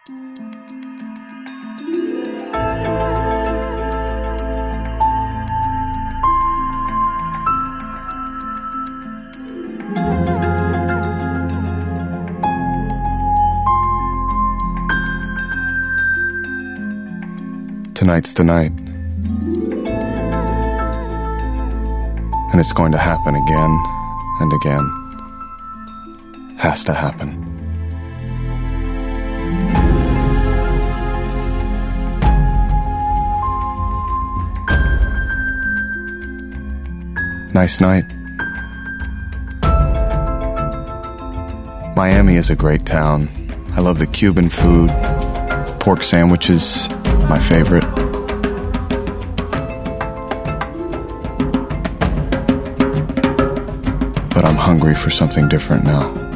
Tonight's the night. And it's going to happen again and again. Has to happen. Nice night. Miami is a great town. I love the Cuban food. Pork sandwiches, my favorite. But I'm hungry for something different now.